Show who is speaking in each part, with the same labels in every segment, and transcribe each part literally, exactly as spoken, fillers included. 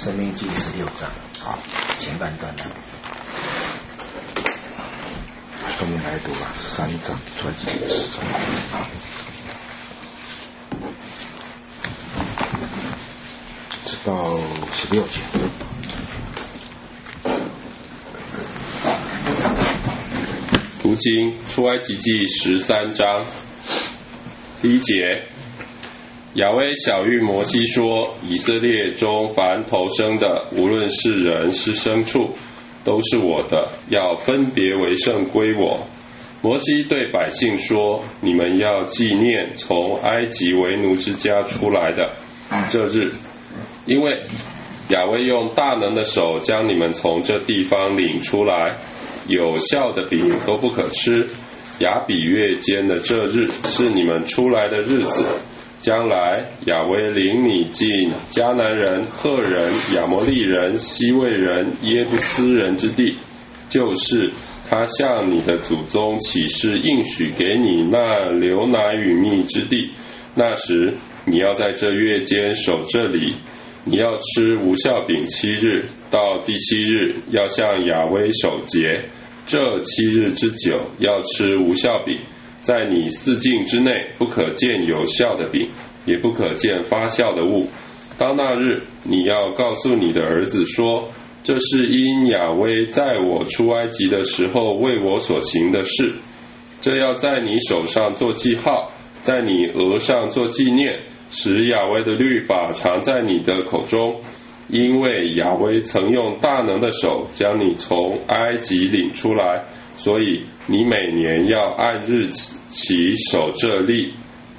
Speaker 1: 生命记十六章，
Speaker 2: 好，
Speaker 1: 前半段呢，
Speaker 2: 从哪里读啊？三章，传记十章。直到十六节。
Speaker 3: 读经出埃及记十三章第一节，亚威晓谕摩西说：以色列中凡投生的，无论是人是牲畜，都是我的，要分别为圣归我。摩西对百姓说：你们要纪念从埃及为奴之家出来的这日，因为亚威用大能的手将你们从这地方领出来，有酵的饼都不可吃。亚比月间的这日是你们出来的日子。将来亚威领你进迦南人、赫人、亚摩利人、西魏人、耶布斯人之地，就是他向你的祖宗起誓应许给你那流奶与蜜之地。那时你要在这月间守这里，你要吃无酵饼七日，到第七日要向亚威守节。这七日之久要吃无酵饼，在你四境之内不可见有酵的饼，也不可见发酵的物。当那日，你要告诉你的儿子说：这是因亚威在我出埃及的时候为我所行的事。这要在你手上做记号，在你额上做纪念，使亚威的律法常在你的口中。因为亚威曾用大能的手将你从埃及领出来，所以你每年要按日期守这例。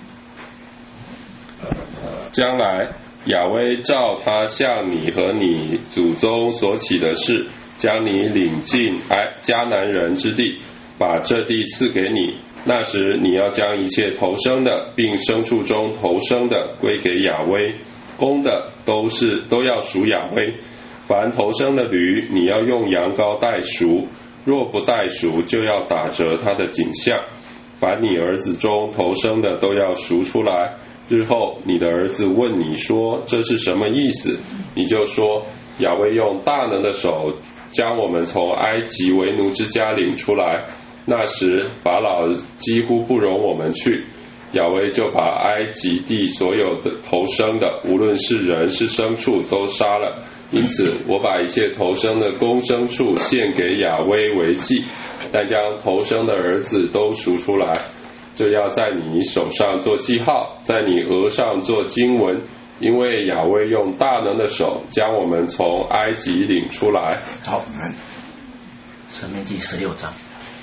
Speaker 3: 将来亚威照他向你和你祖宗所起的事，将你领进埃迦南人之地，把这地赐给你。那时你要将一切投生的，并牲畜中投生的归给亚威，公的都是都要属亚威。凡投生的驴，你要用羊羔代赎，若不代赎，就要打折它的颈项。凡你儿子中投生的，都要赎出来。日后你的儿子问你说：这是什么意思？你就说：亚威用大能的手将我们从埃及为奴之家领出来。那时法老几乎不容我们去，亚威就把埃及地所有的投生的，无论是人是牲畜，都杀了。因此我把一切投生的公牲畜献给亚威为祭，但将投生的儿子都赎出来。这要在你手上做记号，在你额上做经文，因为亚威用大能的手将我们从埃及领出来。
Speaker 1: 好，生命记十六章，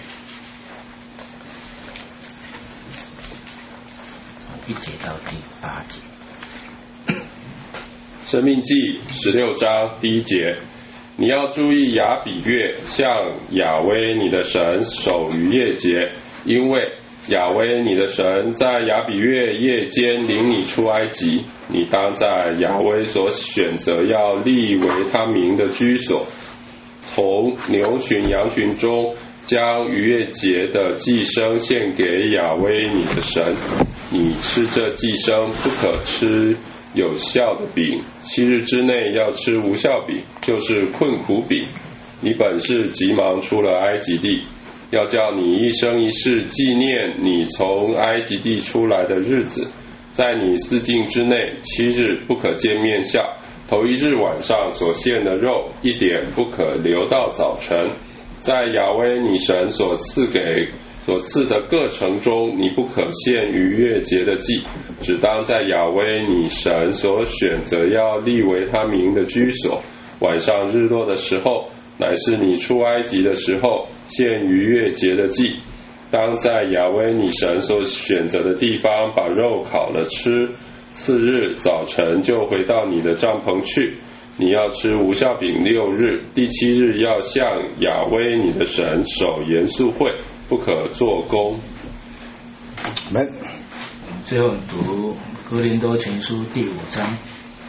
Speaker 1: 一节到第八节。
Speaker 3: 生命记十六章第一节，你要注意亚比月，向亚威你的神守逾越节，因为亚威你的神在亚比月夜间领你出埃及，你当在亚威所选择要立为他名的居所，从牛群羊群中将逾越节的祭牲献给亚威你的神。你吃这祭牲，不可吃有酵的饼，七日之内要吃无酵饼，就是困苦饼。你本是急忙出了埃及地，要叫你一生一世纪念你从埃及地出来的日子。在你四境之内，七日不可见面笑，头一日晚上所献的肉，一点不可留到早晨。在亚威你神所赐给所赐的各城中，你不可献逾越节的祭，只当在亚威你神所选择要立为他名的居所。晚上日落的时候，乃是你出埃及的时候，献逾越节的祭。当在亚威你神所选择的地方把肉烤了吃。次日早晨就回到你的帐篷去。你要吃无酵饼六日，第七日要向亚威你的神守严肃会，不可做工。
Speaker 2: 们
Speaker 1: 最后读哥林多前书第五章，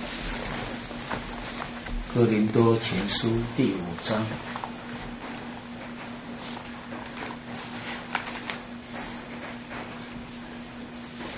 Speaker 1: 哥林多前书第五章，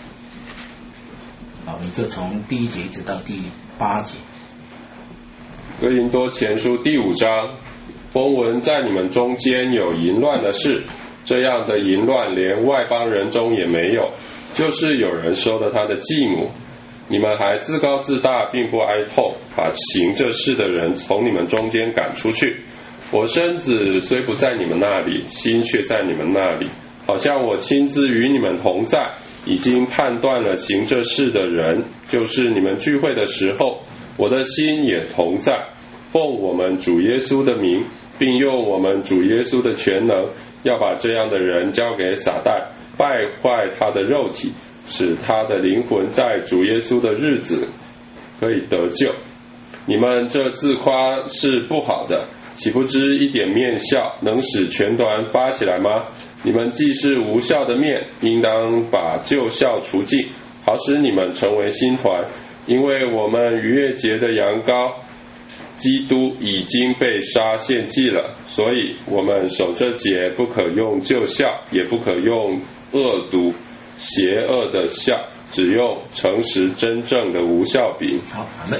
Speaker 1: 好，你就从第一节一直到第八节。
Speaker 3: 哥林多前书第五章，风闻在你们中间有淫乱的事，这样的淫乱连外邦人中也没有，就是有人收了他的继母。你们还自高自大，并不哀痛，把行这事的人从你们中间赶出去。我身子虽不在你们那里，心却在你们那里，好像我亲自与你们同在，已经判断了行这事的人，就是你们聚会的时候，我的心也同在。奉我们主耶稣的名，并用我们主耶稣的全能，要把这样的人交给撒旦，败坏他的肉体，使他的灵魂在主耶稣的日子可以得救。你们这自夸是不好的，岂不知一点面笑能使全团发起来吗？你们既是无效的面，应当把旧笑除尽，好使你们成为新团。因为我们逾越节的羊羔基督已经被杀献祭了，所以我们守这节不可用旧笑，也不可用恶毒邪恶的笑，只用诚实真正的无笑饼。
Speaker 1: 好，阿们。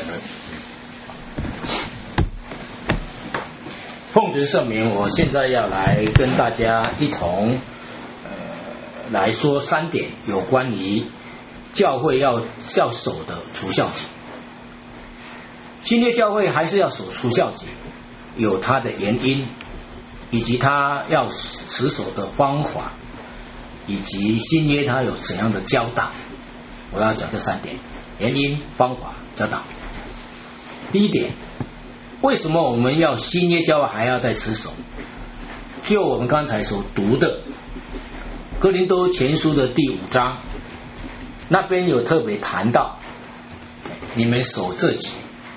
Speaker 1: 奉主圣名，我现在要来跟大家一同呃来说三点有关于教会要要守的除酵节。新约教会还是要守除酵节，有它的原因，以及它要持守的方法，以及新约它有怎样的教导。我要讲这三点：原因、方法、教导。第一点，为什么我们要新约教会还要再持守？就我们刚才所读的哥林多前书的第五章，那边有特别谈到你们守这节。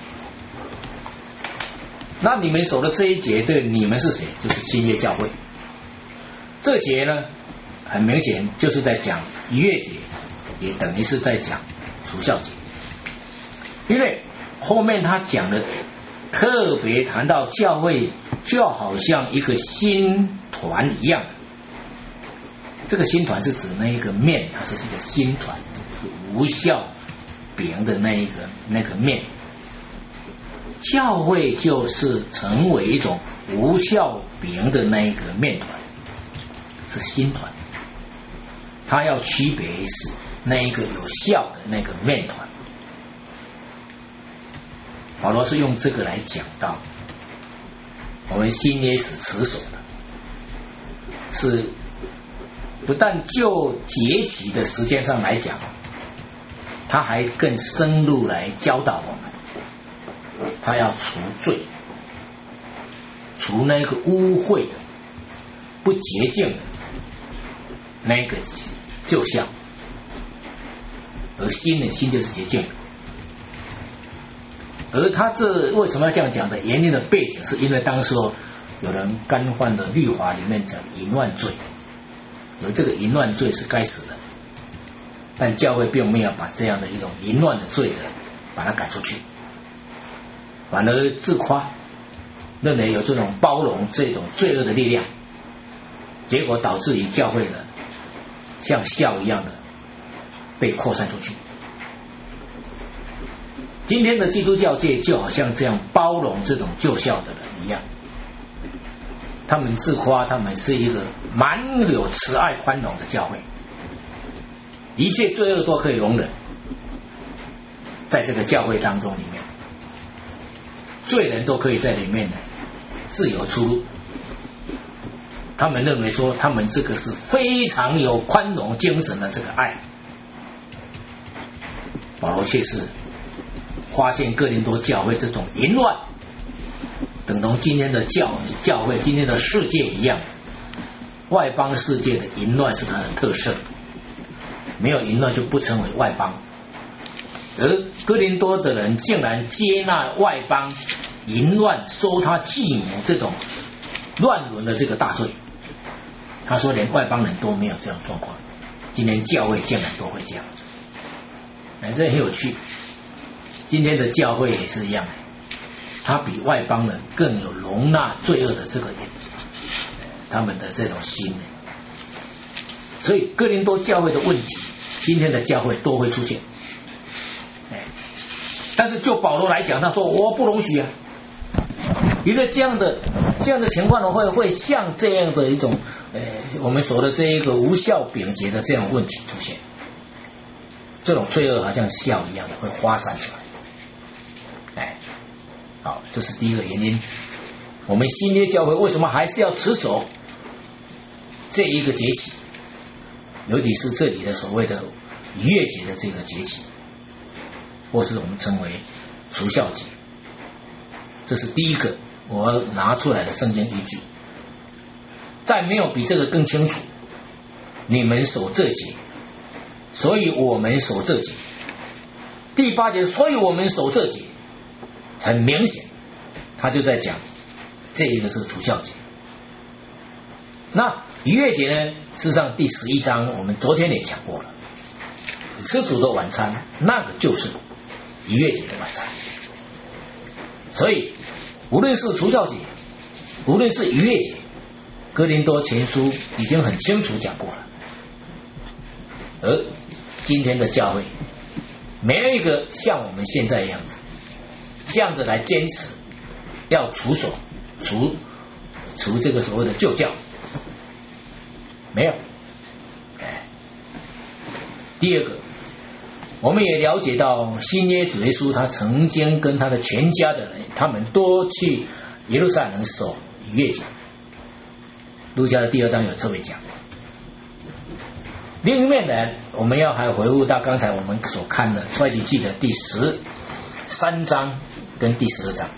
Speaker 1: 那你们守的这一节对你们是谁？就是新约教会。这节呢，很明显就是在讲逾越节，也等于是在讲除酵节。因为后面他讲的特别谈到教会就好像一个新团一样，这个新团是指那一个面，它是一个新团，无酵饼的那一个那个面。教会就是成为一种无酵饼的那一个面团，是新团，它要区别是那一个有酵的那个面团。保罗是用这个来讲到我们新约是持守的，是不但就节期的时间上来讲，他还更深入来教导我们，他要除罪，除那个污秽的不洁净的那个旧酵，而新的新就是洁净的。而他这为什么要这样讲的原因的背景，是因为当时候有人干犯了律法里面讲淫乱罪，而这个淫乱罪是该死的，但教会并没有把这样的一种淫乱的罪的把它赶出去，反而自夸，认为有这种包容这种罪恶的力量，结果导致于教会的像酵一样的被扩散出去。今天的基督教界就好像这样包容这种旧酵的人一样，他们自夸他们是一个蛮有慈爱宽容的教会，一切罪恶都可以容忍，在这个教会当中里面，罪人都可以在里面自由出入。他们认为说他们这个是非常有宽容精神的这个爱。保罗却是发现哥林多教会这种淫乱，等同今天的教教会今天的世界一样，外邦世界的淫乱是它的特色，没有淫乱就不成为外邦。而哥林多的人竟然接纳外邦淫乱收他继母这种乱伦的这个大罪，他说连外邦人都没有这样状况，今天教会竟然都会这样子，哎，这很有趣。今天的教会也是一样，他比外邦人更有容纳罪恶的这个他们的这种心。所以哥林多教会的问题，今天的教会都会出现。但是就保罗来讲，他说我不容许啊， 因为这样的这样的情况呢，会会像这样的一种呃我们说的这一个无效秉节的这样问题出现，这种罪恶好像笑一样的会发散出来。哎，好，这是第一个原因。我们新约教会为什么还是要持守这一个节期，尤其是这里的所谓的逾越节的这个节期，或是我们称为除酵节，这是第一个我要拿出来的圣经依据。再没有比这个更清楚，你们守这节，所以我们守这节。第八节，所以我们守这节，很明显他就在讲这一个是除酵节。那逾越节呢，事实上第十一章我们昨天也讲过了，吃主的晚餐，那个就是逾越节的晚餐。所以无论是除酵节，无论是逾越节，哥林多前书已经很清楚讲过了。而今天的教会没有一个像我们现在一样这样子来坚持要除守除除这个所谓的旧教，没有。哎，第二个，我们也了解到新约主耶稣他曾经跟他的全家的人，他们都去耶路撒冷守逾越节。路加的第二章有特别讲。另一面呢，我们要还回顾到刚才我们所看的出埃及记的第十三章跟第十二章。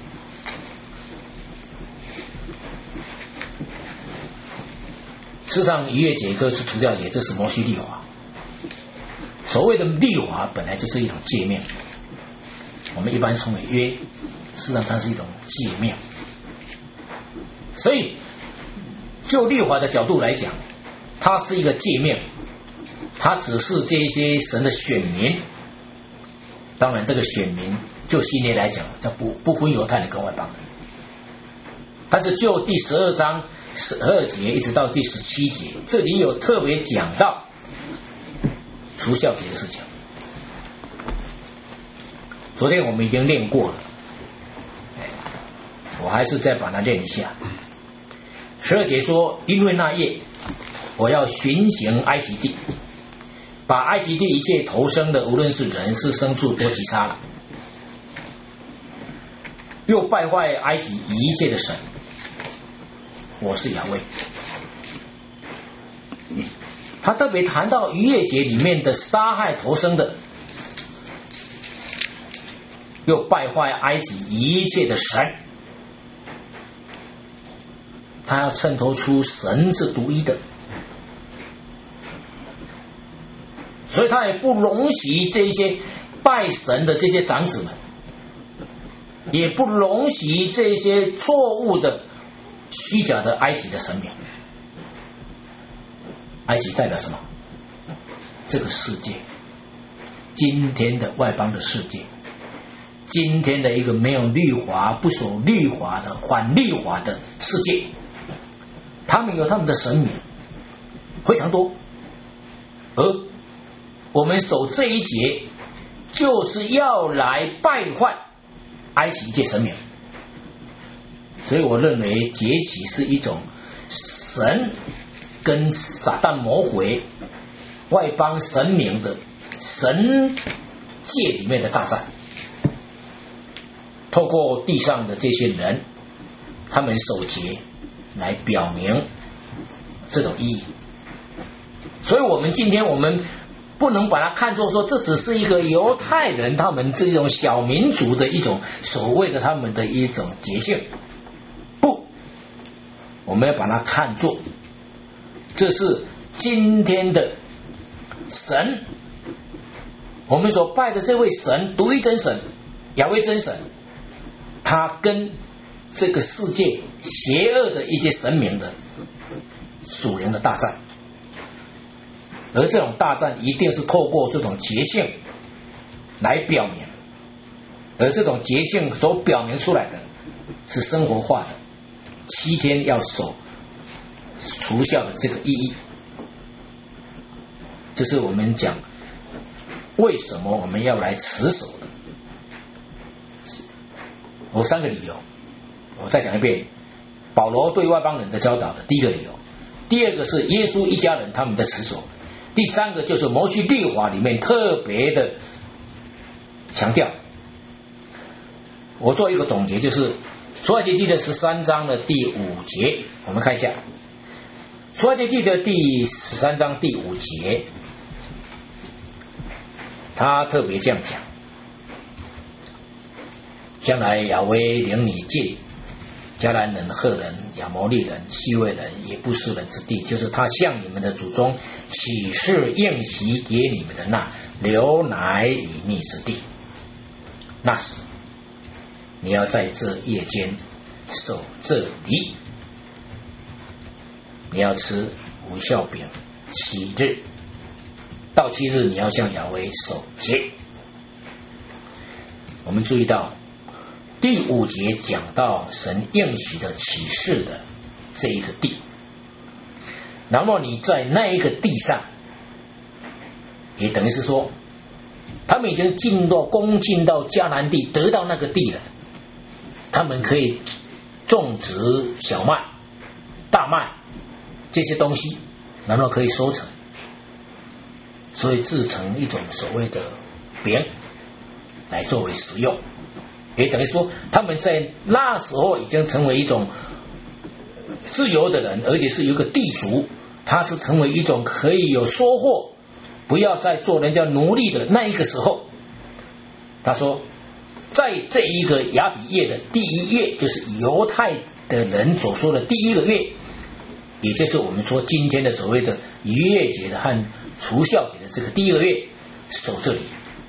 Speaker 1: 事实上逾越节跟是除酵节，这是摩西律法。所谓的律法本来就是一种诫命，我们一般称为约，事实上它是一种诫命。所以就律法的角度来讲，它是一个诫命，它只是这些神的选民。当然这个选民就新约来讲叫不不分犹太人跟外邦人，但是就第十二章十二节一直到第十七节，这里有特别讲到除酵节的事情。昨天我们已经练过了，我还是再把它练一下。十二节说，因为那夜我要巡行埃及地，把埃及地一切投生的，无论是人是牲畜，都击杀了，又败坏埃及一切的神，我是亚威。他特别谈到逾越节里面的杀害投生的，又败坏埃及一切的神，他要衬托出神是独一的，所以他也不容许这些拜神的这些长子们，也不容许这些错误的虚假的埃及的神明。埃及代表什么？这个世界，今天的外邦的世界，今天的一个没有律法、不守律法的反律法的世界，他们有他们的神明非常多，而我们守这一节就是要来败坏埃及一切神明。所以我认为节期是一种神跟撒旦魔鬼外邦神明的神界里面的大战，透过地上的这些人，他们守节来表明这种意义。所以我们今天我们不能把它看作说这只是一个犹太人他们这种小民族的一种所谓的他们的一种节庆，不，我们要把它看作这是今天的神，我们所拜的这位神，独一真神亚威真神，他跟这个世界邪恶的一些神明的属灵的大战。而这种大战一定是透过这种节庆来表明，而这种节庆所表明出来的是生活化的七天要守除酵的这个意义。这是我们讲为什么我们要来持守的。有三个理由。 我再讲一遍，保罗对外邦人的教导的第一个理由，第二个是耶稣一家人他们的持守，第三个就是摩西律法里面特别的强调。我做一个总结，就是出埃及记的十三章的第五节，我们看一下出埃及记的第十三章第五节，他特别这样讲：将来亚威领你进迦南人、赫人、亚摩利人、西魏人、也布斯人之地，就是他向你们的祖宗起誓应许给你们的那流奶与蜜之地。那时你要在这夜间守这礼，你要吃无酵饼七日，到七日你要向亚威守节。我们注意到第五节讲到神应许的启示的这一个地，那么你在那一个地上，也等于是说他们已经进到攻进到迦南地，得到那个地了，他们可以种植小麦、大麦这些东西，然后可以收成，所以制成一种所谓的饼来作为食用，也等于说他们在那时候已经成为一种自由的人，而且是有一个地主，他是成为一种可以有收获，不要再做人家奴隶的那一个时候。他说在这一个亚比月的第一月，就是犹太的人所说的第一个月，也就是我们说今天的所谓的逾越节的和除酵节的这个第一个月，守这里。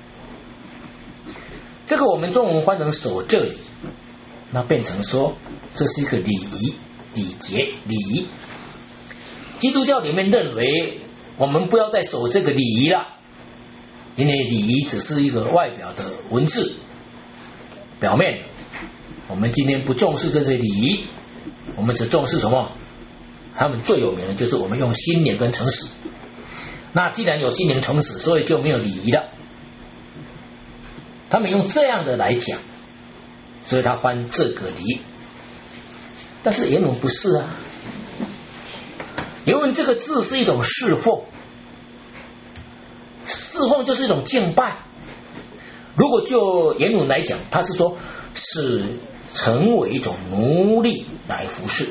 Speaker 1: 这个我们中文翻成守这里，那变成说这是一个礼仪、礼节、礼仪。基督教里面认为我们不要再守这个礼仪了，因为礼仪只是一个外表的文字，表面的。我们今天不重视这些礼仪，我们只重视什么？他们最有名的就是我们用心灵跟诚实。那既然有心灵诚实，所以就没有礼仪了。他们用这样的来讲，所以他翻这个礼。但是原文不是啊，原文这个字是一种侍奉，侍奉就是一种敬拜。如果就原文来讲，他是说是成为一种奴隶来服侍，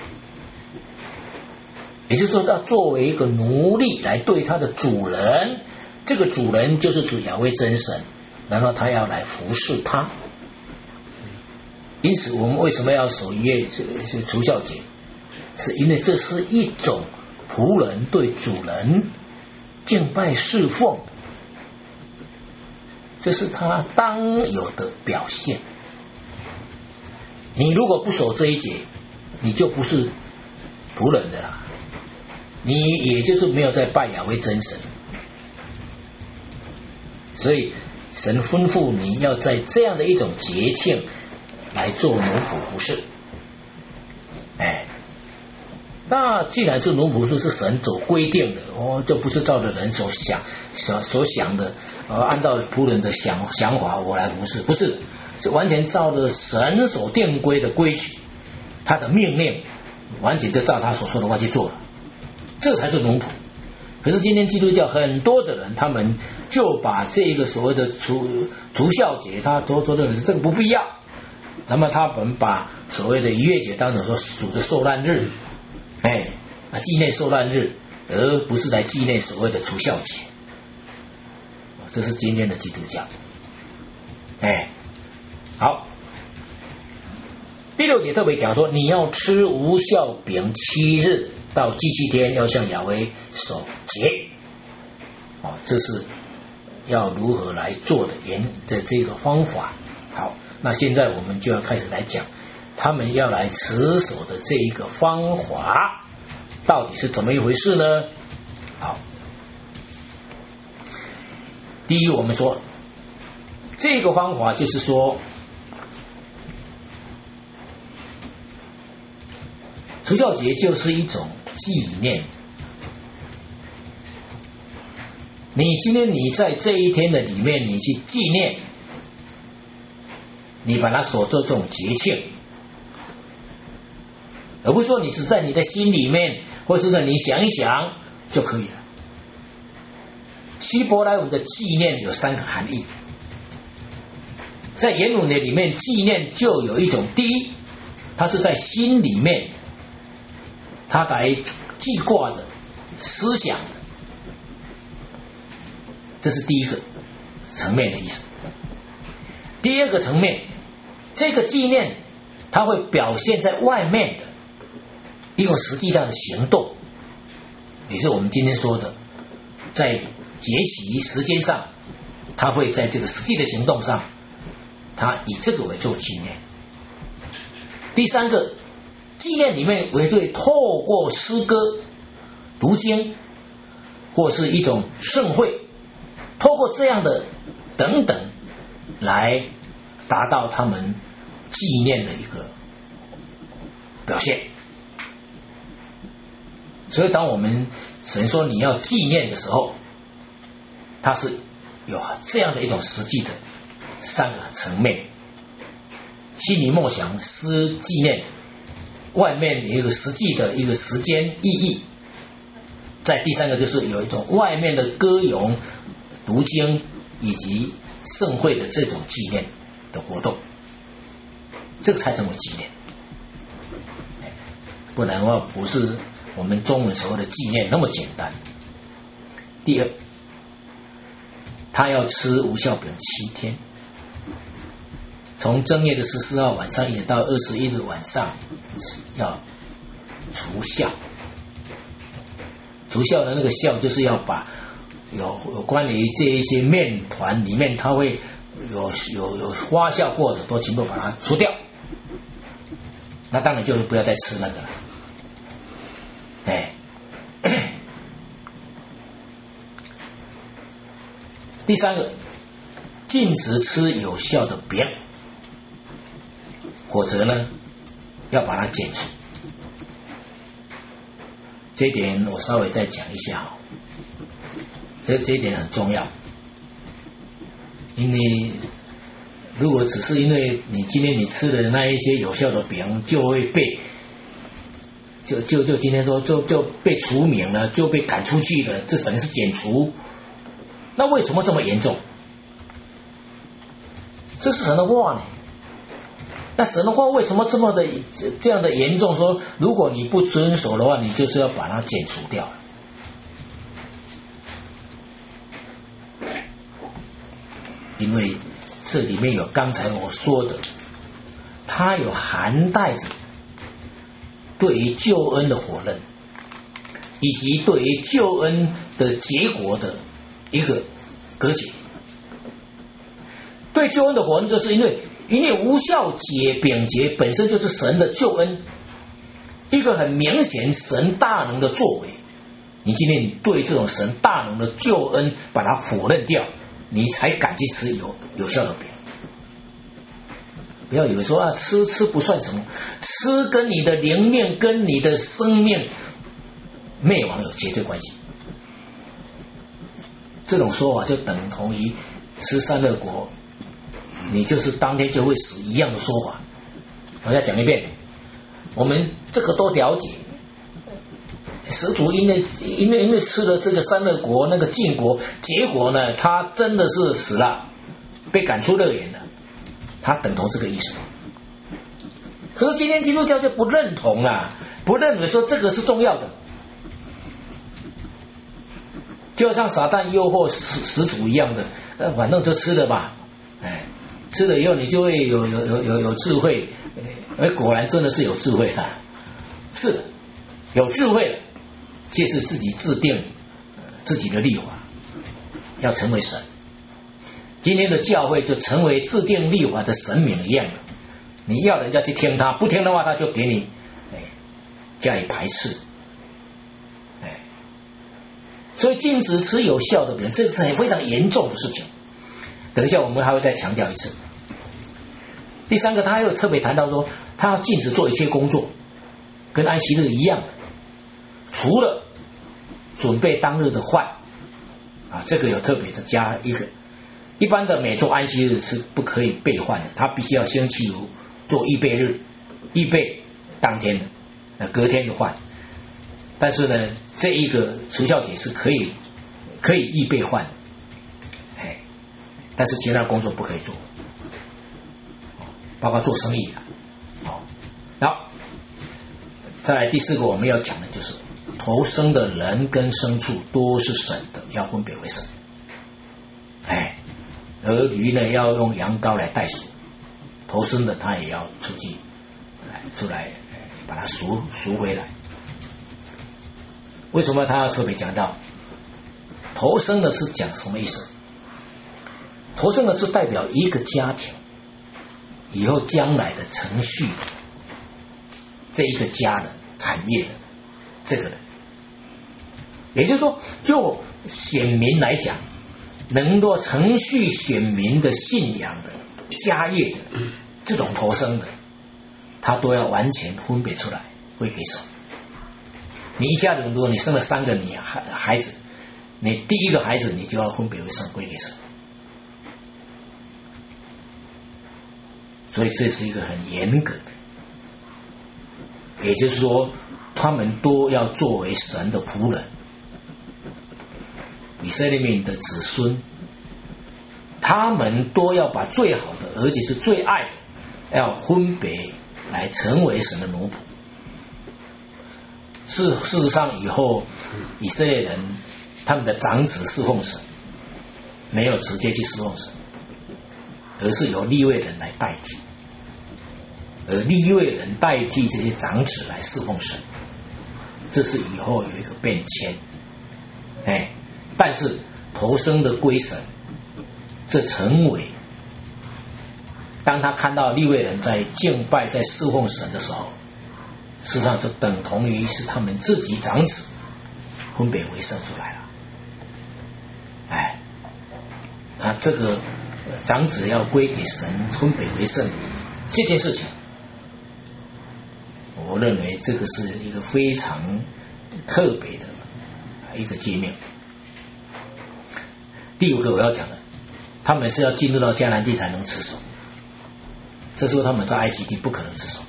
Speaker 1: 也就是说要作为一个奴隶来对他的主人，这个主人就是主亚威真神，然后他要来服侍他。因此我们为什么要守逾越除酵节，是因为这是一种仆人对主人敬拜侍奉，这是他当有的表现。你如果不守这一节，你就不是仆人的啦，你也就是没有在拜亚威真神。所以神吩咐你要在这样的一种节庆来做奴仆服侍。哎，那既然是奴仆服侍是神所规定的，哦，就不是照着人所想所所想的，呃，按照仆人的想想法我来服侍，不是，是完全照着神所定规的规矩，他的命令，完全就照他所说的话去做了，这才是奴仆。可是今天基督教很多的人，他们就把这个所谓的除除酵节，他做做这个这个不必要。那么他们把所谓的逾越节当成说主的受难日，哎，啊纪念受难日，而不是来纪念所谓的除酵节。这是今天的基督教。哎，好。第六节特别讲说，你要吃无酵饼七日，到第七天要向亚威守节。哦，这是要如何来做的原的这个方法。好，那现在我们就要开始来讲他们要来持守的这一个方法到底是怎么一回事呢？好，第一，我们说这个方法就是说，除酵节就是一种纪念。你今天你在这一天的里面，你去纪念，你把它所做这种节庆， 而不是说你只在你的心里面，或者是你想一想就可以了。希伯来文的纪念有三个含义，在原文的里面，纪念就有一种，第一，它是在心里面，它来记挂的思想的，这是第一个层面的意思。第二个层面，这个纪念它会表现在外面的一种实际上的行动，也是我们今天说的，在节期时间上，它会在这个实际的行动上，它以这个为做纪念。第三个，纪念里面也会透过诗歌、读经，或是一种盛会，透过这样的等等，来达到他们纪念的一个表现。所以当我们神说你要纪念的时候，它是有这样的一种实际的三个层面：心里默想、思纪念，外面有一个实际的一个时间意义。再第三个就是有一种外面的歌咏、读经以及盛会的这种纪念的活动，这个才成为纪念。不然的话，不是我们中文所谓的纪念那么简单。第二，他要吃无酵饼七天，从正月的十四号晚上一直到二十一日晚上，要除酵。除酵的那个酵，就是要把有有关于这一些面团里面，它会有有有发酵过的，都全部把它除掉。那当然就是不要再吃那个了。哎，第三个，禁止吃有效的饼，否则呢，要把它剪除。这一点我稍微再讲一下哈，这这一点很重要，因为如果只是因为你今天你吃的那一些有效的饼，就会被就就就今天说就就被除名了，就被赶出去了，这等于是剪除。那为什么这么严重？这是神的话呢？那神的话为什么这么的这样的严重？说如果你不遵守的话，你就是要把它剪除掉了。因为这里面有刚才我说的，它有含带着对于救恩的火热，以及对于救恩的结果的一个隔绝。对救恩的火热，就是因为因为无效解饼节本身就是神的救恩，一个很明显神大能的作为。你今天对这种神大能的救恩把它否认掉，你才敢去吃有有效的饼。不要以为说啊吃吃不算什么，吃跟你的灵命跟你的生命灭亡有绝对关系。这种说法就等同于吃三乐果，你就是当天就会死一样的说法。我再讲一遍，我们这个都了解。始祖因为因为因为吃了这个三乐国那个禁果，结果呢，他真的是死了，被赶出乐园了。他等同这个意思。可是今天基督教就不认同啊，不认为说这个是重要的，就像撒旦诱惑始始祖一样的，呃，反正就吃了吧，哎，吃了以后你就会有有有有有智慧，哎，果然真的是有智慧了，是的，有智慧了。借是自己制定、呃、自己的律法，要成为神。今天的教会就成为制定律法的神明一样了。你要人家去听他，不听的话，他就给你哎加以排斥。哎，所以禁止吃有效的饼，这是很非常严重的事情。等一下我们还会再强调一次。第三个，他又特别谈到说，他要禁止做一切工作，跟安息日一样的。除了准备当日的饭啊，这个有特别的加一个，一般的每周安息日是不可以备饭的，他必须要星期五做预备日，预备当天的， 呃，隔天就换。但是呢，这一个除酵节是可以可以预备换，哎，但是其他工作不可以做，包括做生意的。好，好，再来第四个我们要讲的就是投生的人跟牲畜都是神的，要分别为圣。哎，而鱼呢要用羊羔来代赎，投生的他也要出去来出来把它赎赎回来。为什么他要特别讲到投生的是讲什么意思？投生的是代表一个家庭以后将来的程序，这一个家的产业的这个人，也就是说就选民来讲，能够程序选民的信仰的家业的这种投生的，他都要完全分别出来归给神。你一家人如果你生了三个你孩孩子，你第一个孩子你就要分别为圣归给神，所以这是一个很严格的，也就是说他们都要作为神的仆人。以色列民的子孙，他们都要把最好的而且是最爱的要分别来成为神的奴仆。事事实上以后以色列人他们的长子侍奉神，没有直接去侍奉神，而是由利未人来代替，而利未人代替这些长子来侍奉神，这是以后有一个变迁。哎，但是投生的归神，这成为当他看到利未人在敬拜在侍奉神的时候，事实上就等同于是他们自己长子分别为圣出来了。哎，啊，这个长子要归给神分别为圣这件事情，我认为这个是一个非常特别的一个诫命。第五个我要讲的，他们是要进入到迦南地才能持守，这时候他们在埃及地不可能持守。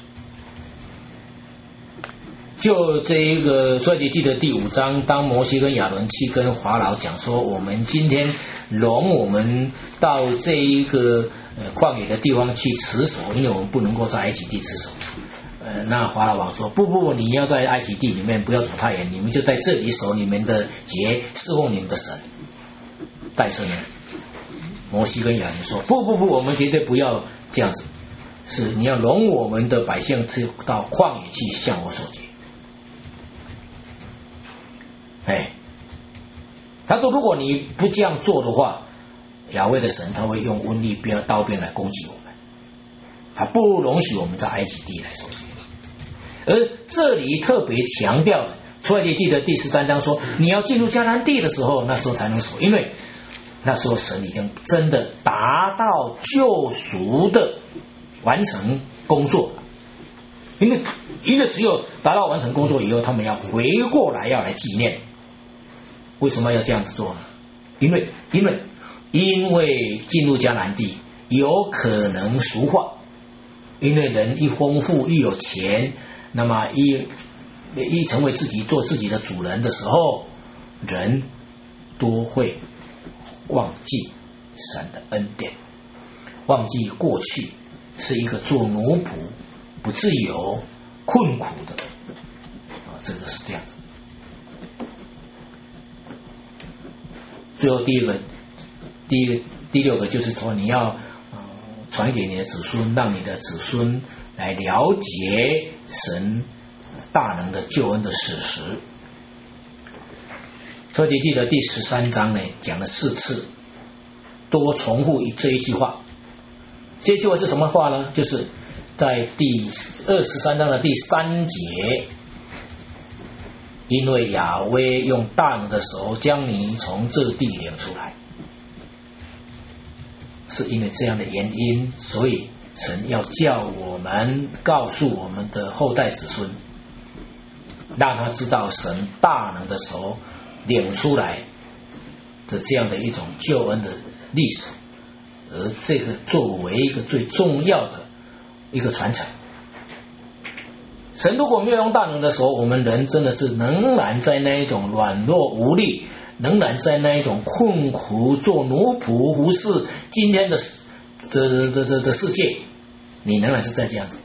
Speaker 1: 就这一个出埃及记的第五章，当摩西跟亚伦去跟法老讲说，我们今天容我们到这一个呃旷野的地方去持守，因为我们不能够在埃及地持守。呃，那法老王说，不不，你要在埃及地里面不要走太远，你们就在这里守你们的节，侍奉你们的神。但是呢，摩西跟亚伦说，不不不，我们绝对不要这样子，是你要容我们的百姓到旷野去向我守节。哎，他说如果你不这样做的话，亚威的神他会用瘟疫鞭刀鞭来攻击我们，他不容许我们在埃及地来守节。而这里特别强调了出埃及记的第十三章说，你要进入迦南地的时候，那时候才能守，因为那时候神已经真的达到救赎的完成工作了。因为因为只有达到完成工作以后，他们要回过来要来纪念。为什么要这样子做呢？因为因为因为进入迦南地有可能俗化，因为人一丰富一有钱，那么一一成为自己做自己的主人的时候，人都会忘记神的恩典，忘记过去是一个做奴仆不自由困苦的啊，这个是这样的。最后第一个第第六个就是说，你要呃传给你的子孙，让你的子孙来了解神大能的救恩的事实。出埃及记的第十三章呢，讲了四次，多重复这一句话。这句话是什么话呢？就是在第二十三章的第三节，因为亚威用大能的手将你从这地领出来，是因为这样的原因，所以神要叫我们告诉我们的后代子孙，让他知道神大能的手领出来的这样的一种救恩的历史，而这个作为一个最重要的一个传承， 神如果没有用大能的时候，我们人真的是仍然在那一种软弱无力，仍然在那一种困苦，做奴仆，服侍今天的的的的的世界，你仍然是在这样子。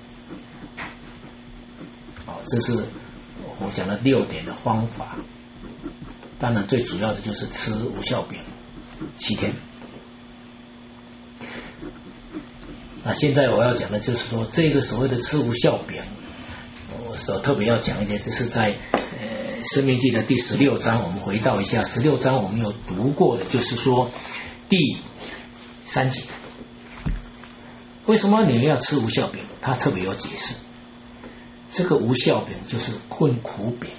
Speaker 1: 好，这是我讲的六点的方法。当然，最主要的就是吃无酵饼七天。那现在我要讲的就是说，这个所谓的吃无酵饼，我所特别要讲一点，这是在呃《申命记》的第十六章。我们回到一下，十六章我们有读过的，就是说第三节，为什么你们要吃无酵饼？他特别有解释。这个无酵饼就是困苦饼，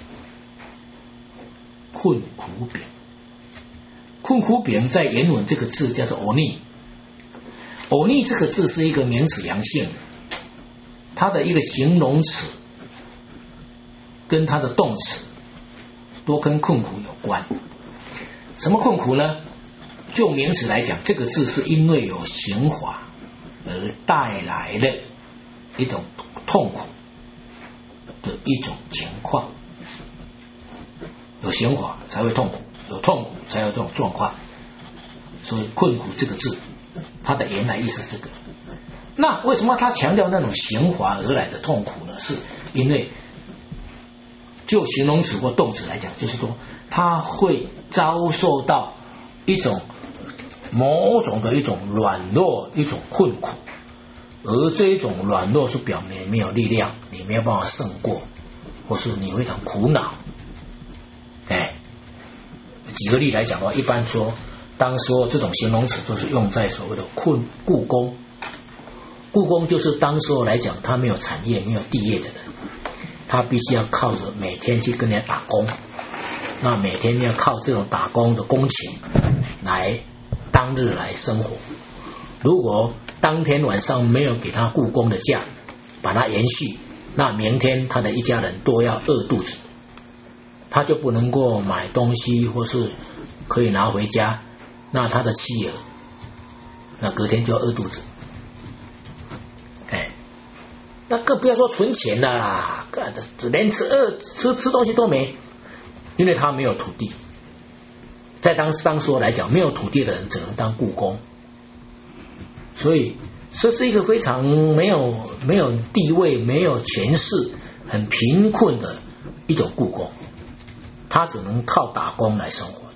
Speaker 1: 困苦饼，困苦饼在原文这个字叫做欧尼。欧尼这个字是一个名词阳性，它的一个形容词跟它的动词都跟困苦有关。什么困苦呢？就名词来讲，这个字是因为有刑罚而带来的一种痛苦的一种情况。有刑罚才会痛苦，有痛苦才有这种状况，所以困苦这个字它的原来意思是这个。那为什么他强调那种刑罚而来的痛苦呢？是因为就形容词或动词来讲，就是说他会遭受到一种某种的一种软弱，一种困苦，而这一种软弱是表明没有力量，你没有办法胜过，或是你非常苦恼。哎，举个例来讲的话，一般说当说这种形容词就是用在所谓的困雇工，雇工就是当时候来讲，他没有产业、没有地业的人，他必须要靠着每天去跟人家打工，那每天要靠这种打工的工钱来当日来生活。如果当天晚上没有给他雇工的假，把他延续，那明天他的一家人都要饿肚子，他就不能够买东西或是可以拿回家。那他的妻儿，那隔天就要饿肚子，哎，那更不要说存钱了啦，连吃饿吃吃东西都没，因为他没有土地。在当当时来讲，没有土地的人只能当雇工，所以这是一个非常没有没有地位、没有权势、很贫困的一种雇工，他只能靠打工来生活。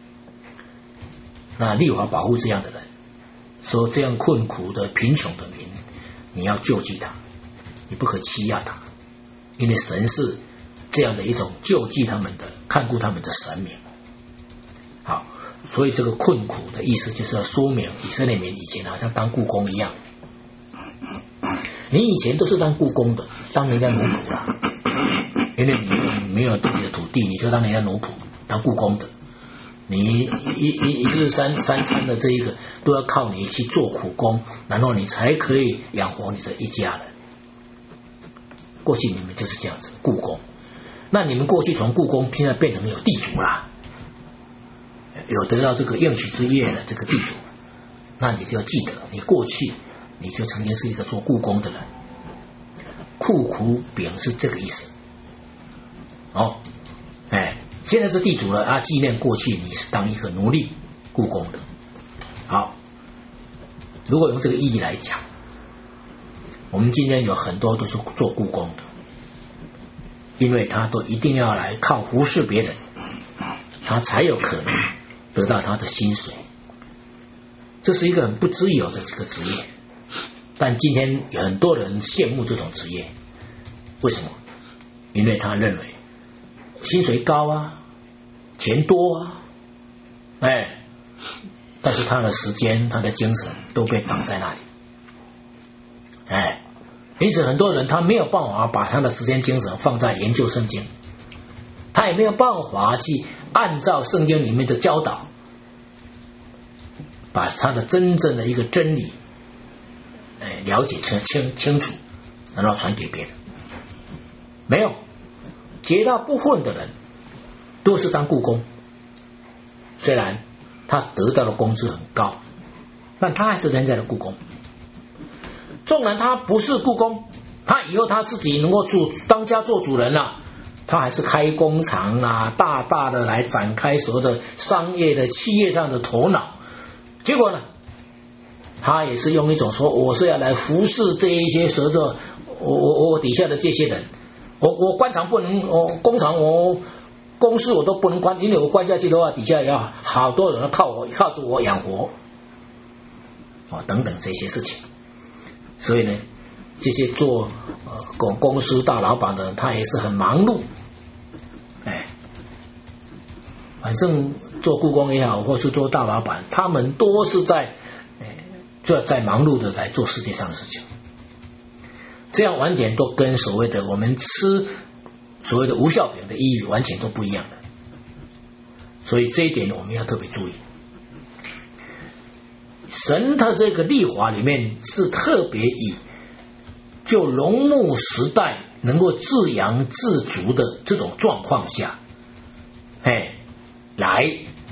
Speaker 1: 那立法保护这样的人，说这样困苦的贫穷的民，你要救济他，你不可欺压他，因为神是这样的一种救济他们的、看顾他们的神明。好，所以这个困苦的意思就是要说明以色列民以前好像当雇工一样，你以前都是当雇工的，当人家奴仆啦，因为你没有自己的土地，你就当人家奴仆，当雇工的。你一一一日三三餐的这一个都要靠你去做苦工，然后你才可以养活你的一家人。过去你们就是这样子雇工，那你们过去从雇工现在变成有地主啦，有得到这个应许之约的这个地主，那你就要记得，你过去你就曾经是一个做雇工的人。苦苦饼是这个意思。哦，哎。现在是地主了啊，纪念过去你是当一个奴隶雇工的。好，如果用这个意义来讲，我们今天有很多都是做雇工的，因为他都一定要来靠服侍别人，他才有可能得到他的薪水。这是一个很不自由的这个职业，但今天有很多人羡慕这种职业，为什么？因为他认为薪水高啊，钱多啊，哎，但是他的时间、他的精神都被绑在那里，哎，因此很多人他没有办法把他的时间、精神放在研究圣经，他也没有办法去按照圣经里面的教导，把他的真正的一个真理，哎，了解清清清楚，然后传给别人，没有。绝大部分的人都是当雇工，虽然他得到的工资很高，但他还是人家的雇工。纵然他不是雇工， 他以后他自己能够主当家做主人了、啊，他还是开工厂啊，大大的来展开所谓的商业的企业上的头脑。结果呢，他也是用一种说，我是要来服侍这一些所谓的我我我底下的这些人，我我官场不能，我工厂我公司我都不能关，因为我关下去的话，底下要好多人要靠我靠着我养活，哦等等这些事情。所以呢，这些做呃公公司大老板的人，他也是很忙碌，哎，反正做故宫也好，或是做大老板，他们都是在，哎，就在忙碌的来做世界上的事情。这样完全都跟所谓的我们吃所谓的无效饼的意义完全都不一样的，所以这一点我们要特别注意。神的这个历法里面是特别以就农牧时代能够自养自足的这种状况下，哎，来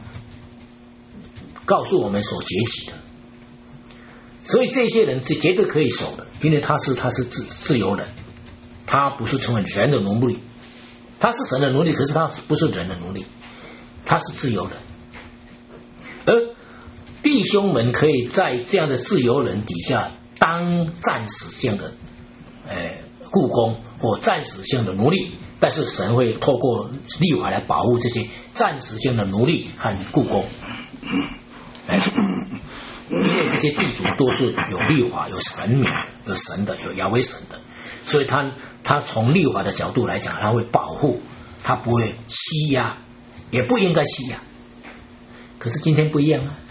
Speaker 1: 告诉我们所崛起的。所以这些人是绝对可以守的，因为他是他是自自由人，他不是成为人的奴隶，他是神的奴隶，可是他不是人的奴隶，他是自由人。而弟兄们可以在这样的自由人底下当暂时性的呃雇工或暂时性的奴隶，但是神会透过律法来保护这些暂时性的奴隶和雇工。因为这些地主都是有律法、有神明、有神的、有亚威神的，所以他他从律法的角度来讲，他会保护，他不会欺压，也不应该欺压。可是今天不一样啊，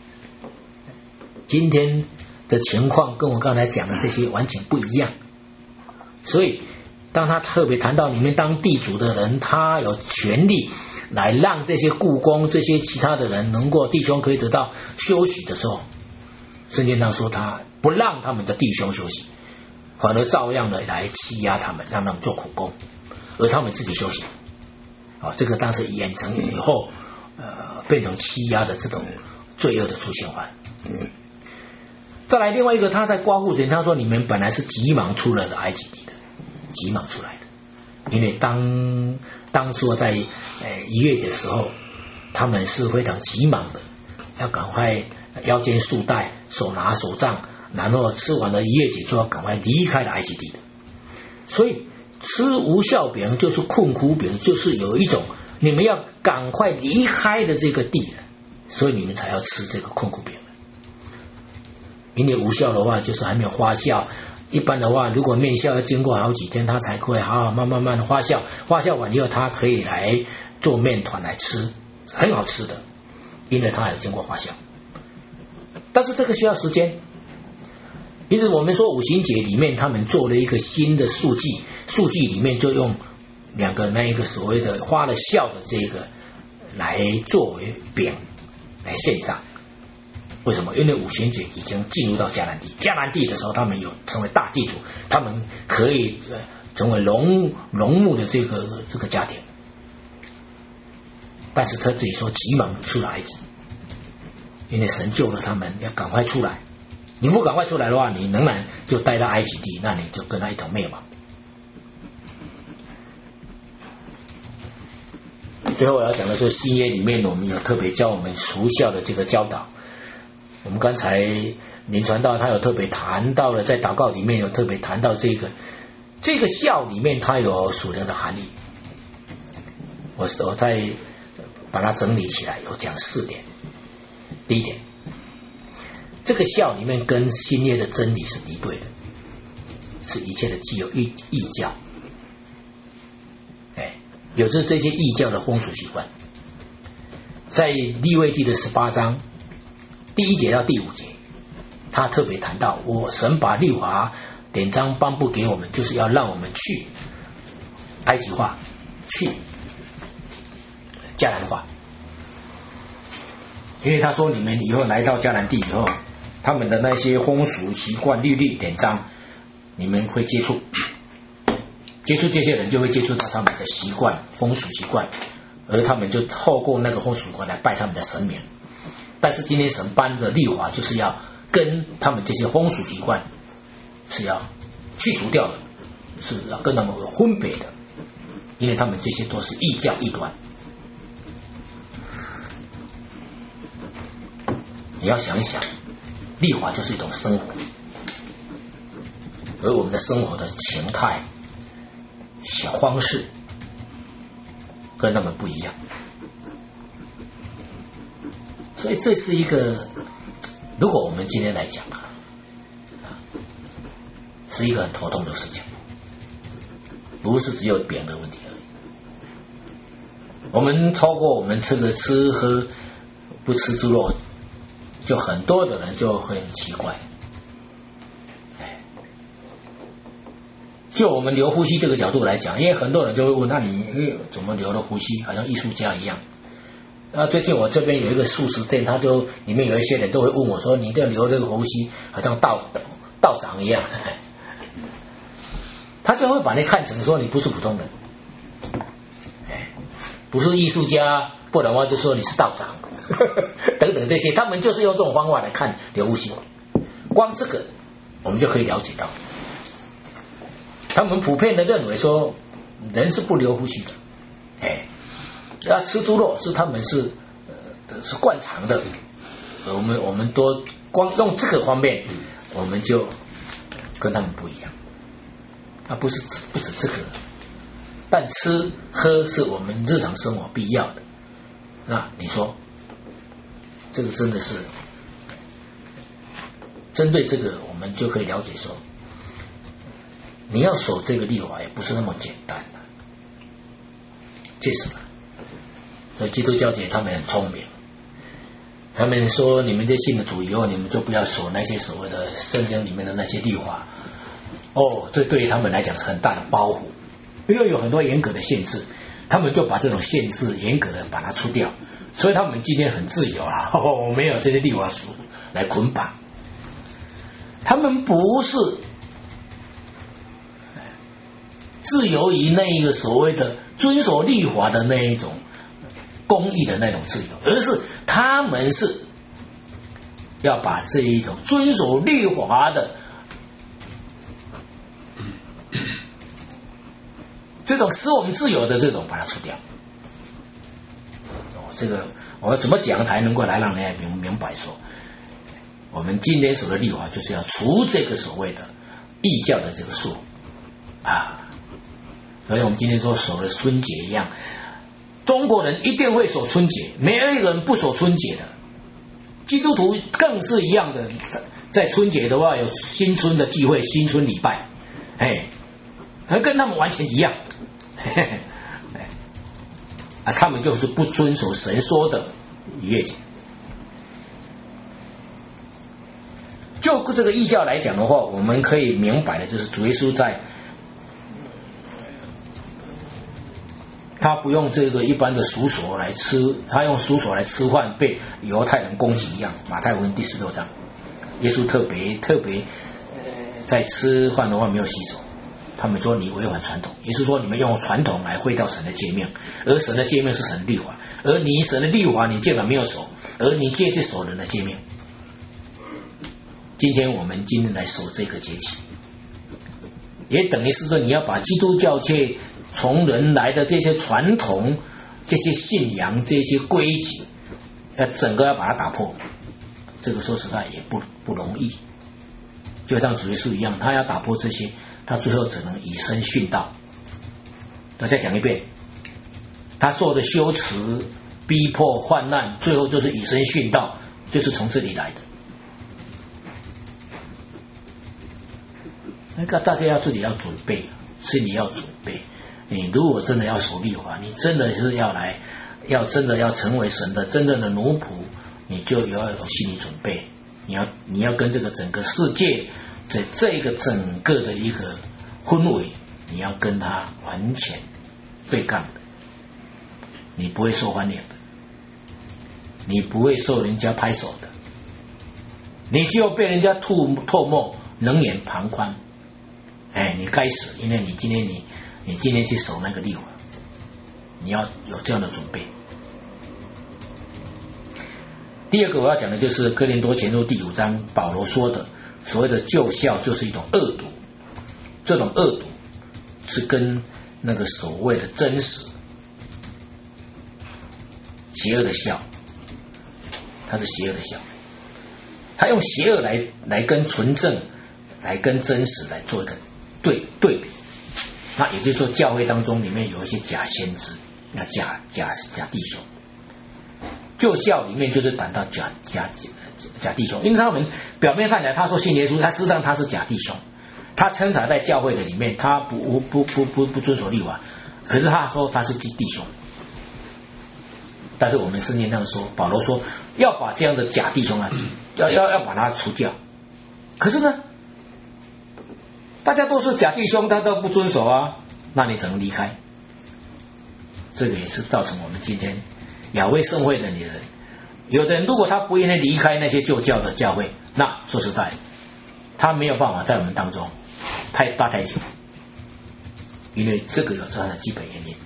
Speaker 1: 今天的情况跟我刚才讲的这些完全不一样。所以当他特别谈到里面当地主的人，他有权利来让这些雇工、这些其他的人能够弟兄可以得到休息的时候，圣经上说他不让他们的弟兄休息，反而照样的来欺压他们，让他们做苦工，而他们自己休息。啊，这个当时演成以后，呃，变成欺压的这种罪恶的出现法。嗯。再来另外一个，他在刮户前他说：“你们本来是急忙出来的埃及地的，急忙出来的，因为当当初在呃一月的时候，他们是非常急忙的，要赶快腰间束带，手拿手杖，然后吃完了一月节就要赶快离开了埃及地的。所以吃无效饼就是困苦饼，就是有一种你们要赶快离开的这个地了，所以你们才要吃这个困苦饼。因为无效的话就是还没有发酵，一般的话如果面酵要经过好几天它才会好好慢慢慢的发酵，发酵完以后它可以来做面团来吃，很好吃的，因为它有经过发酵。但是这个需要时间，因此我们说五旬节里面他们做了一个新的数记，数记里面就用两个那一个所谓的发了酵的这个来作为饼来献上。为什么？因为五旬节已经进入到迦南地，迦南地的时候他们有成为大地主，他们可以呃成为农农牧的这个这个家庭。但是他自己说急忙出了埃及，因为神救了他们，要赶快出来。你不赶快出来的话，你仍然就待到埃及地，那你就跟他一同灭亡。最后我要讲的是新约里面我们有特别教我们除酵的这个教导。我们刚才林传道他有特别谈到了，在祷告里面有特别谈到这个这个酵里面它有属灵的含义。我我再把它整理起来，有讲四点。第一点，这个酵里面跟新约的真理是敌对的，是一切的既有异异教，哎，有着这些异教的风俗习惯。在利未记的十八章第一节到第五节，他特别谈到，我神把律法典章颁布给我们，就是要让我们去埃及化，去迦南化。因为他说你们以后来到迦南地以后，他们的那些风俗习惯、律例典章，你们会接触，接触这些人就会接触到他们的习惯、风俗习惯，而他们就透过那个风俗习惯来拜他们的神明。但是今天神颁的律法就是要跟他们这些风俗习惯是要去除掉的， 是要跟他们有分别的，因为他们这些都是异教异端。你要想一想，立法就是一种生活，而我们的生活的形态、小方式跟他们不一样，所以这是一个，如果我们今天来讲啊，是一个很头痛的事情，不是只有扁的问题而已。我们超过我们这个吃喝不吃猪肉，就很多的人就会很奇怪。哎，就我们留呼吸这个角度来讲，因为很多人就会问，那你怎么留了呼吸，好像艺术家一样。那最近我这边有一个素食店，他就里面有一些人都会问我说，你这留这个呼吸好像道道长一样。他就会把你看成说你不是普通人，哎，不是艺术家，不然的话就说你是道长等等这些，他们就是用这种方法来看留呼吸。光这个我们就可以了解到，他们普遍的认为说人是不留呼吸的，哎，要吃猪肉是他们是呃是惯常的，我们我们都光用这个方面，我们就跟他们不一样。那不是指不止这个，但吃喝是我们日常生活必要的。那你说，这个真的是针对这个，我们就可以了解说，你要守这个律法也不是那么简单的。为什么？所以基督教界他们很聪明，他们说你们这信了主以后，你们就不要守那些所谓的圣经里面的那些律法。哦，这对于他们来讲是很大的包袱，因为有很多严格的限制，他们就把这种限制严格的把它除掉，所以他们今天很自由啊，哦，没有这些律法书来捆绑，他们不是自由于那一个所谓的遵守律法的那一种公义的那种自由，而是他们是要把这一种遵守律法的这种使我们自由的这种把它除掉。哦，这个我怎么讲才能够来让人家明明白说，我们今天守的律法就是要除这个所谓的异教的这个数啊。所以我们今天说守的春节一样，中国人一定会守春节，没有一个人不守春节的。基督徒更是一样的，在春节的话有新春的聚会、新春礼拜，哎，跟他们完全一样。嘿嘿啊，他们就是不遵守神说的逾越节。就这个异教来讲的话，我们可以明白的就是主耶稣在他不用这个一般的属所来吃，他用属所来吃饭被犹太人攻击一样。马太福音第十六章，耶稣特别特别在吃饭的话没有洗手。他们说你违反传统，也就是说你们用传统来毁掉神的诫命，而神的诫命是神的律法，而你神的律法你竟然没有守，而你借着守人的诫命。今天我们今天来守这个节气，也等于是说你要把基督教界从人来的这些传统、这些信仰、这些规矩，要整个要把它打破。这个说实在也不不容易，就像主耶稣一样，他要打破这些。他最后只能以身殉道。我再讲一遍，他受的羞耻、逼迫、患难，最后就是以身殉道，就是从这里来的。那个大家要自己要准备，心里要准备。你如果真的要守律法，你真的是要来，要真的要成为神的真正的奴仆，你就要有心理准备。你要你要跟这个整个世界。这这个整个的一个氛围，你要跟他完全对杠的，你不会受欢迎的，你不会受人家拍手的，你就被人家吐唾沫、冷眼旁观。哎，你该死，因为你今天你你今天去守那个律法，你要有这样的准备。第二个我要讲的就是哥林多前书第五章保罗说的。所谓的旧孝就是一种恶毒，这种恶毒是跟那个所谓的真实邪恶的笑，它是邪恶的笑，他用邪恶来来跟纯正，来跟真实来做一个对对比。那也就是说，教会当中里面有一些假先知，那假假假弟兄，旧教里面就是谈到假假假假弟兄，因为他们表面看起来他说信耶稣，他实际上他是假弟兄，他掺杂在教会的里面，他不不不不不遵守律法，可是他说他是弟兄。但是我们圣经上说，保罗说要把这样的假弟兄啊，要要要把他除掉。可是呢，大家都是假弟兄，他都不遵守啊，那你只能离开。这个也是造成我们今天亚威圣会的女人，有的人如果他不愿意离开那些旧教的教会，那说实在，他没有办法在我们当中太大太久，因为这个有它的基本原因。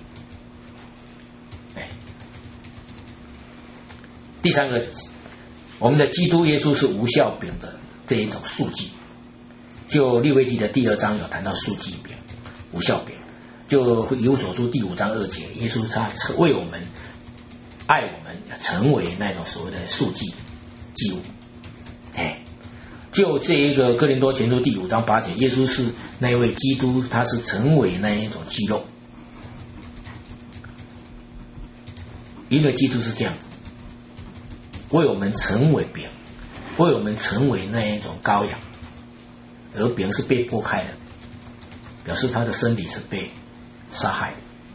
Speaker 1: 第三个，我们的基督耶稣是无酵饼的这一种素祭，就利未记的第二章有谈到素祭饼、无酵饼，就以弗所书第五章二节，耶稣他为我们爱我们，成为那种所谓的素祭祭物。哎，就这一个哥林多前书第五章八节，耶稣是那一位基督，他是成为那一种祭肉，因为基督是这样子。为我们成为饼，为我们成为那一种羔羊，而饼是被剥开的，表示他的身体是被杀害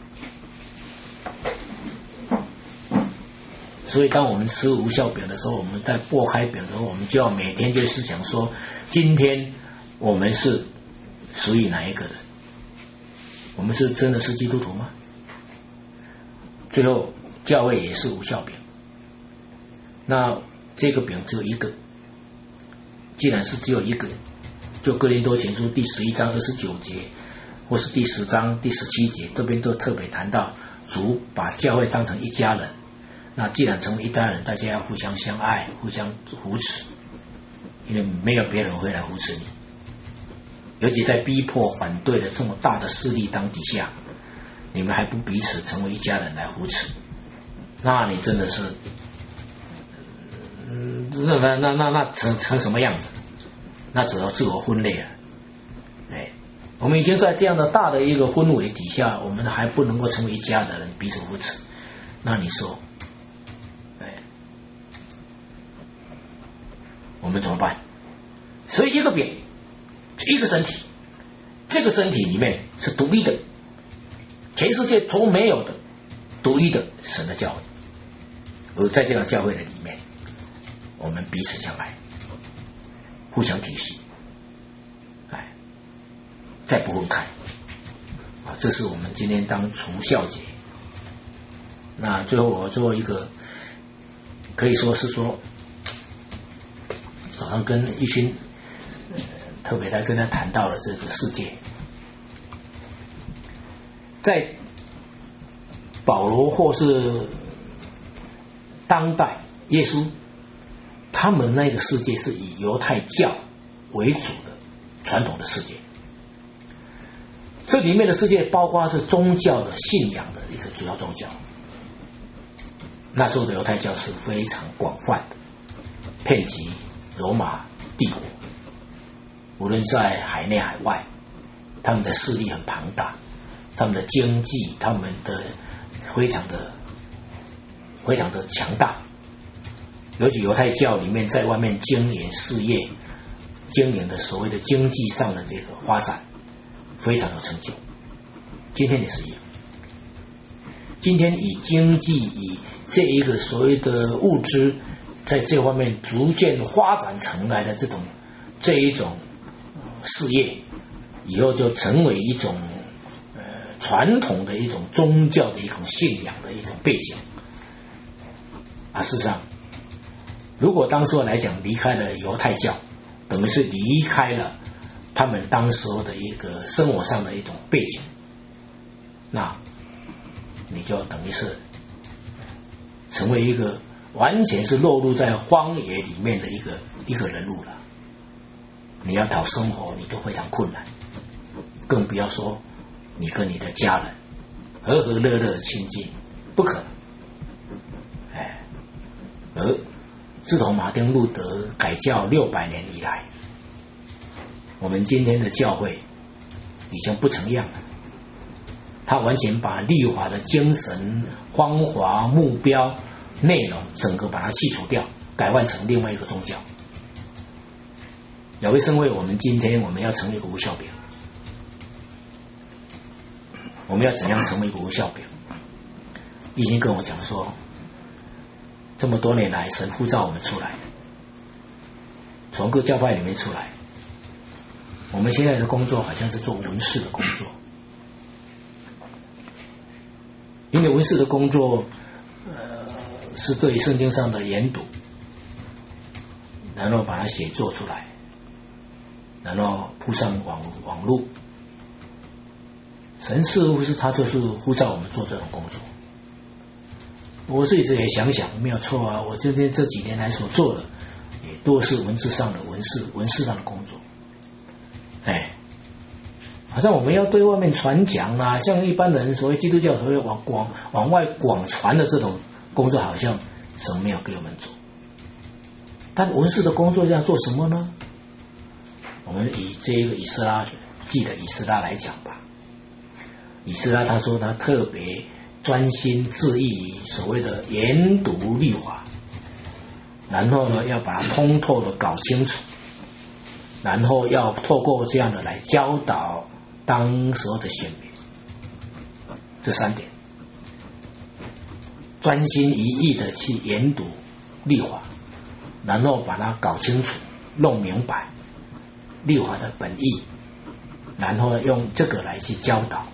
Speaker 1: 的。所以当我们吃无酵饼的时候，我们在剥开饼的时候，我们就要每天就思想说，今天我们是属于哪一个人？我们是真的是基督徒吗？最后教会也是无酵饼，那这个饼只有一个，既然是只有一个，就哥林多前书第十一章二十九节，或是第十章第十七节，这边都特别谈到主把教会当成一家人。那既然成为一家人，大家要互相相爱，互相扶持，因为没有别人会来扶持你。尤其在逼迫反对的这么大的势力当底下，你们还不彼此成为一家人来扶持，那你真的是嗯，那那那那那成成什么样子？那只要自我分裂啊！哎，我们已经在这样的大的一个氛围底下，我们还不能够成为一家的人彼此扶持，那你说，哎，我们怎么办？所以一个饼，一个身体，这个身体里面是独一的，全世界从没有的独一的神的教会，而在这样的教会的里面，我们彼此相爱，互相体恤，哎，再不分开啊！这是我们今天当除酵节。那最后我做一个，可以说是说，早上跟一勋、呃、特别在跟他谈到了这个世界，在保罗或是当代耶稣，他们那个世界是以犹太教为主的传统的世界，这里面的世界包括是宗教的信仰的一个主要宗教。那时候的犹太教是非常广泛的，遍及罗马帝国，无论在海内海外，他们的势力很庞大，他们的经济，他们的非常的非常的强大。尤其犹太教里面在外面经营事业，经营的所谓的经济上的这个发展非常有成就。今天也是一样，今天以经济以这一个所谓的物质在这方面逐渐发展成来的这种这一种事业，以后就成为一种呃传统的一种宗教的一种信仰的一种背景啊。事实上，如果当时来讲离开了犹太教，等于是离开了他们当时候的一个生活上的一种背景，那你就等于是成为一个完全是落入在荒野里面的一个一个人物了。你要讨生活，你都非常困难，更不要说你跟你的家人和和乐乐亲近，不可能。哎，而自从马丁路德改教六百年以来，我们今天的教会已经不成样了。他完全把律法的精神、方法、目标、内容整个把它去除掉，改换成另外一个宗教。亚威圣会，我们今天我们要成为一个无效饼，我们要怎样成为一个无效饼？已经跟我讲说，这么多年来，神呼召我们出来，从各教派里面出来。我们现在的工作好像是做文士的工作，因为文士的工作，呃，是对圣经上的研读，然后把它写作出来，然后铺上网网路。神似乎是他就是呼召我们做这种工作。我自己也想想，没有错啊，我今天这几年来所做的，也都是文字上的文士文士上的工作。哎，好像我们要对外面传讲啊，像一般人所谓基督教所谓往广往外广传的这种工作，好像神没有给我们做。但文士的工作要做什么呢？我们以这个以斯拉记的以斯拉来讲吧。以斯拉他说他特别专心致意于所谓的研读律法，然后呢要把它通透的搞清楚，然后要透过这样的来教导当时候的选民。这三点，专心一意的去研读律法，然后把它搞清楚弄明白律法的本意，然后用这个来去教导。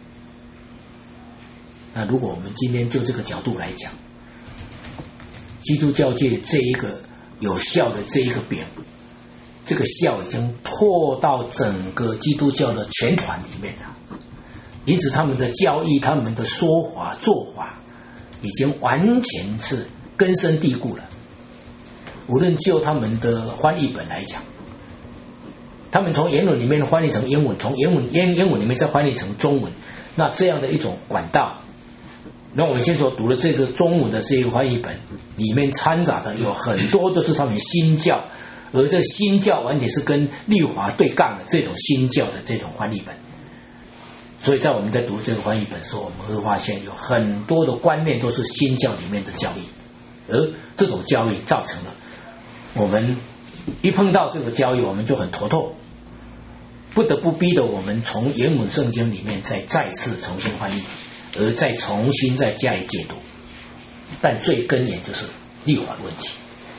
Speaker 1: 那如果我们今天就这个角度来讲，基督教界这一个有效的这一个饼，这个效已经拓到整个基督教的全团里面了，因此他们的教义、他们的说法、做法已经完全是根深蒂固了。无论就他们的翻译本来讲，他们从原文里面翻译成英文，从英文英英文里面再翻译成中文，那这样的一种管道，那我们现在所读的这个中文的这个翻译本里面掺杂的有很多都是他们新教，而这新教完全是跟律法对杠的这种新教的这种翻译本。所以在我们在读这个翻译本的时候，我们会发现有很多的观念都是新教里面的教义，而这种教义造成了我们一碰到这个教义我们就很头痛，不得不逼得我们从原文圣经里面再再次重新翻译，而再重新再加以解读。但最根源就是律法问题，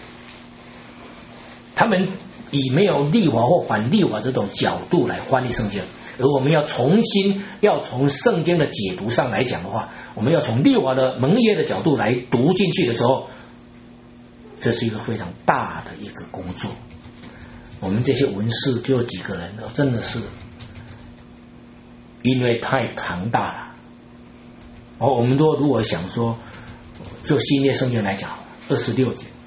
Speaker 1: 他们以没有律法或反律法这种角度来翻译圣经，而我们要重新要从圣经的解读上来讲的话，我们要从律法的盟约的角度来读进去的时候，这是一个非常大的一个工作。我们这些文士就有几个人真的是因为太庞大了。哦，我们说如果想说就新约圣经来讲，二十六节，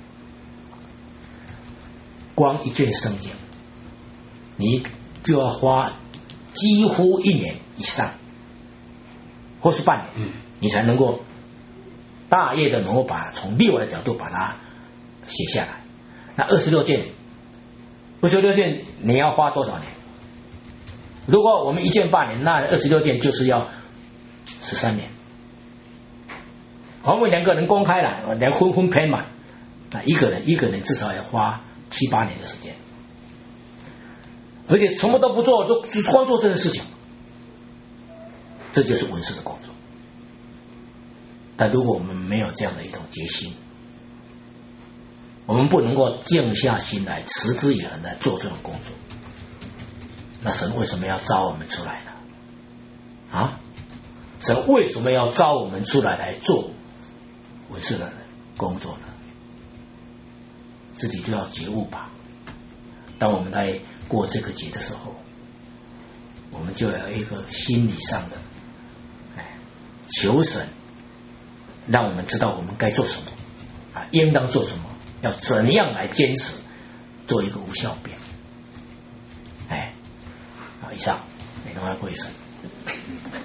Speaker 1: 光一卷圣经你就要花几乎一年以上或是半年，你才能够大约的能够把从律法的角度把它写下来。那二十六卷二十六卷你要花多少年？如果我们一卷八年，那二十六卷就是要十三年。我们两个人公开了，两分分配嘛，那一个人一个人至少要花七八年的时间，而且什么都不做，就只光做这件事情，这就是文士的工作。但如果我们没有这样的一种决心，我们不能够静下心来持之以恒来做这种工作，那神为什么要招我们出来呢？啊，神为什么要招我们出来来做文士的工作呢？自己就要觉悟吧。当我们在过这个节的时候，我们就有一个心理上的哎求神，让我们知道我们该做什么啊，应当做什么，要怎样来坚持做一个无效变。哎，好，以上，美东爱贵神。